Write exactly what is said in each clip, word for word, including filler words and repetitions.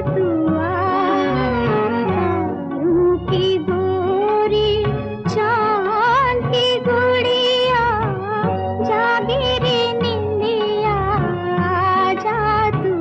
तू तारों की गोरी चांद की गुड़िया जागे रे निंदिया जा तू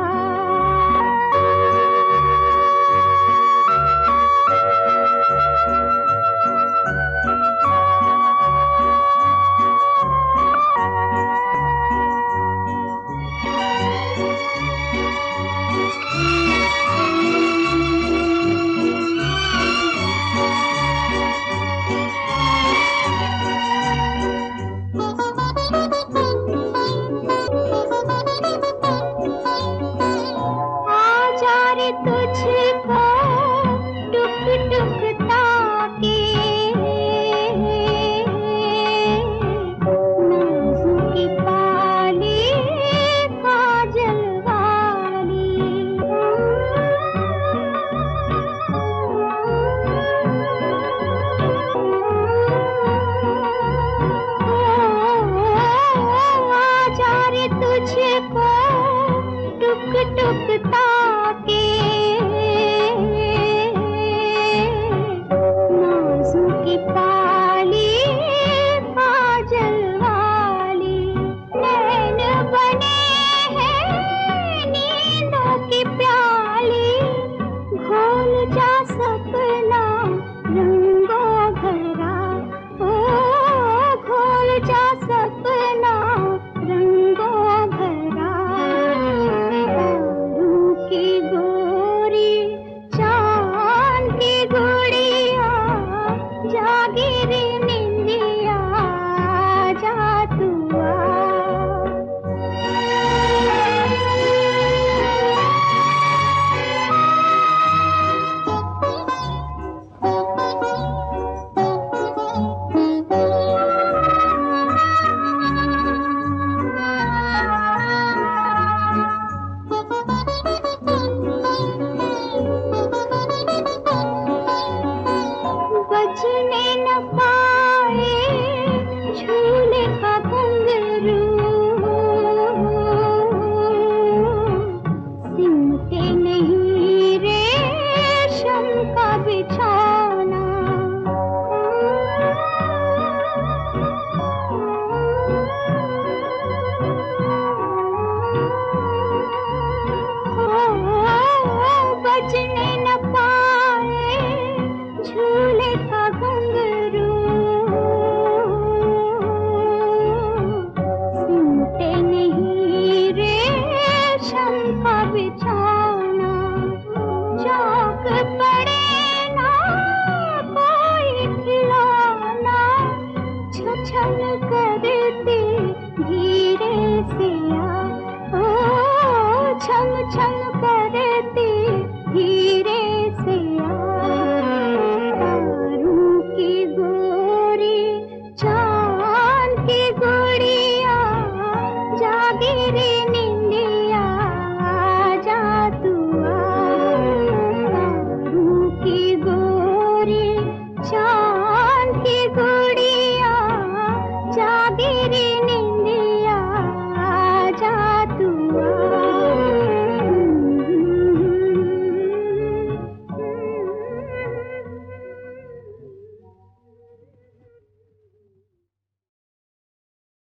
तुझको टुक टुक ताके नाज़ुकी बाली काजल वाली आजा रे तुझको टुक टुक ताके नाज़ुकी बाली काजल वाली नैन बने हैं नींदों की प्याली घोल जा सपना रंगों भरा ओ घोल जा सपना रंगों भरा की गोरी चांद की गुड़िया जागे रे निंदिया जा तू बजने न पाए झूले का घुंघरू सिमटे नहीं रेशम का बिछौना बजने न पाए झूले का घुंघरू सिमटे नहीं रेशम का बिछौना चौक पड़े ना कोई खिलौना छछन करती धीरे से आ ओ छम छम करती धीरे से आ तारों की गोरी चांद की गुड़िया जागे रे निंदिया जा तू तारों की गोरी चांद